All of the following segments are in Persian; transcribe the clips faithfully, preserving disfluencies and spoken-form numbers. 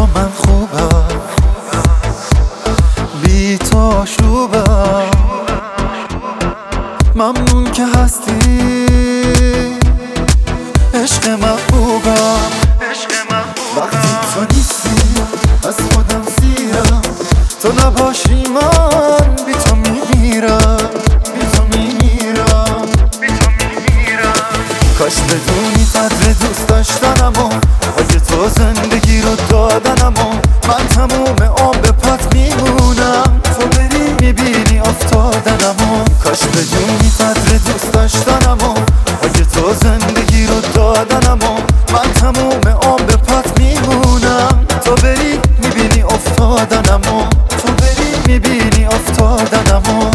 من خوبم، بی تو آشوبم. ممنون که هستی عشق محبوبم. وقتی تو نیستی از خودم سیرم، تو نباشی من بی تو میمیرم، بی تو میمیرم. کاش بدونی قدر دوست داشتنمو، اگه تو زندگی رو دادنمو. من تموم عمر پات میمونم، تو بری میبینی افتادنمو. کاش بدونی قدر دوست داشتنمو، اگه تو زندگی رو دادنمو. من تموم عمر پات میمونم، تو بری میبینی افتادنمو. تو بری میبینی افتادنمو.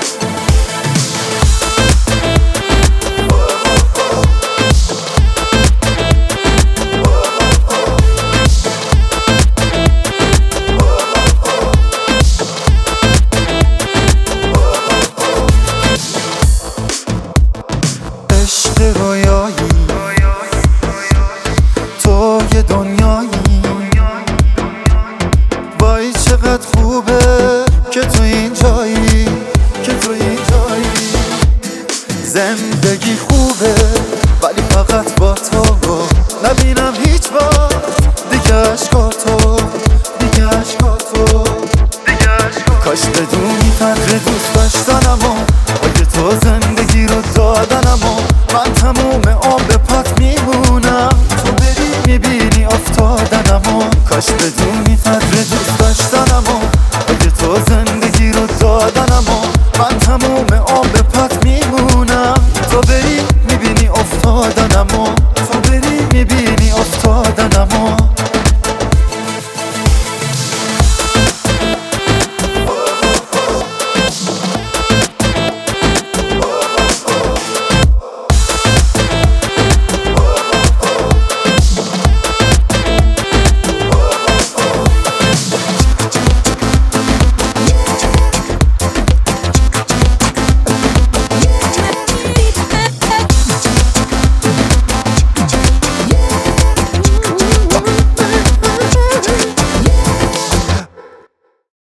عشق رویایی تو یه دنیایی، وای چقدر خوبه که تو این جایی، که تو این جایی. زندگی خوبه ولی فقط با تو، نبینم هیچ وقت دیگه عشقاتو، دیگه عشقاتو. کاش بدونی قدر دوست داشتنمو، اگه تو زندگی رو دادنمو. من تموم عمر پات میمونم، تو بری میبینی افتادنمو. کاش بدونی قدر دوست داشتنمو، اگه تو زندگی رو دادنمو. من تموم عمر پات میمونم، تو بری میبینی افتادنمو.